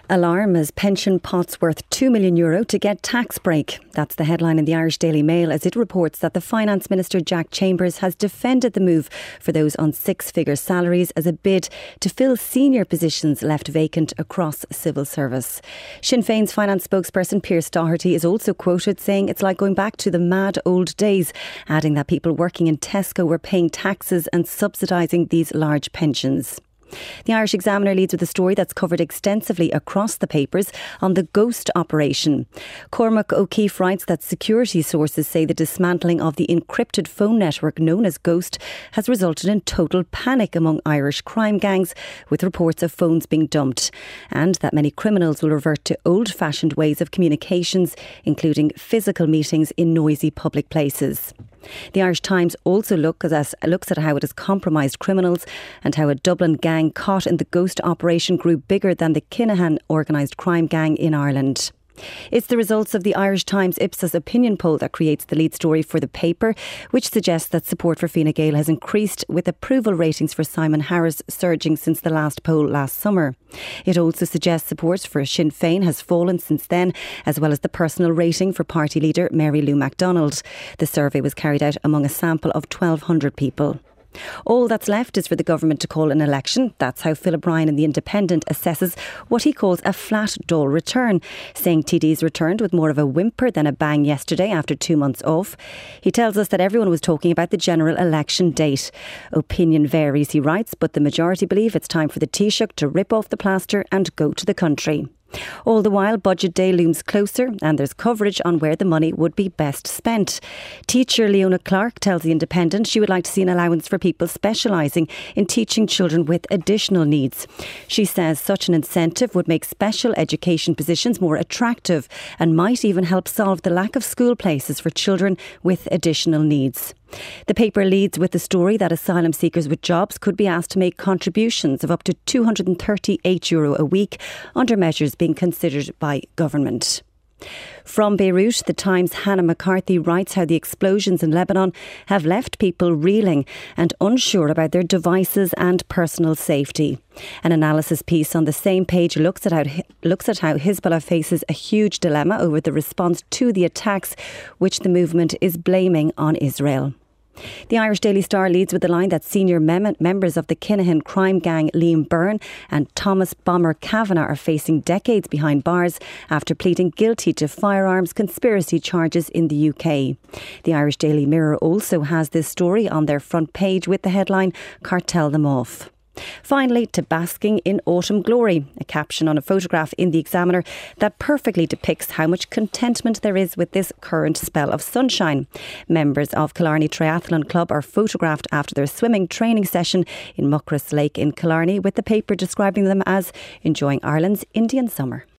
Alarm as pension pots worth €2 million to get tax break. That's the headline in the Irish Daily Mail as it reports that the Finance Minister Jack Chambers has defended the move for those on six-figure salaries as a bid to fill senior positions left vacant across civil service. Sinn Féin's finance spokesperson Pearse Doherty is also quoted saying it's like going back to the mad old days, adding that people working in Tesco were paying taxes and subsidising these large pensions. The Irish Examiner leads with a story that's covered extensively across the papers on the Ghost operation. Cormac O'Keefe writes that security sources say the dismantling of the encrypted phone network known as Ghost has resulted in total panic among Irish crime gangs, with reports of phones being dumped, and that many criminals will revert to old-fashioned ways of communications, including physical meetings in noisy public places. The Irish Times also looks at how it has compromised criminals and how a Dublin gang caught in the Ghost operation grew bigger than the Kinahan organised crime gang in Ireland. It's the results of the Irish Times Ipsos opinion poll that creates the lead story for the paper, which suggests that support for Fine Gael has increased, with approval ratings for Simon Harris surging since the last poll last summer. It also suggests support for Sinn Féin has fallen since then, as well as the personal rating for party leader Mary Lou MacDonald. The survey was carried out among a sample of 1,200 people. All that's left is for the government to call an election. That's how Philip Ryan in The Independent assesses what he calls a flat, dull return, saying TDs returned with more of a whimper than a bang yesterday after 2 months off. He tells us that everyone was talking about the general election date. Opinion varies, he writes, but the majority believe it's time for the Taoiseach to rip off the plaster and go to the country. All the while, budget day looms closer and there's coverage on where the money would be best spent. Teacher Leona Clark tells The Independent she would like to see an allowance for people specialising in teaching children with additional needs. She says such an incentive would make special education positions more attractive and might even help solve the lack of school places for children with additional needs. The paper leads with the story that asylum seekers with jobs could be asked to make contributions of up to €238 a week under measures being considered by government. From Beirut, the Times' Hannah McCarthy writes how the explosions in Lebanon have left people reeling and unsure about their devices and personal safety. An analysis piece on the same page looks at how Hezbollah faces a huge dilemma over the response to the attacks, which the movement is blaming on Israel. The Irish Daily Star leads with the line that senior members of the Kinahan crime gang Liam Byrne and Thomas Bomber Kavanagh are facing decades behind bars after pleading guilty to firearms conspiracy charges in the UK. The Irish Daily Mirror also has this story on their front page with the headline "Cartel Them Off." Finally, to basking in autumn glory, a caption on a photograph in The Examiner that perfectly depicts how much contentment there is with this current spell of sunshine. Members of Killarney Triathlon Club are photographed after their swimming training session in Muckross Lake in Killarney, with the paper describing them as enjoying Ireland's Indian summer.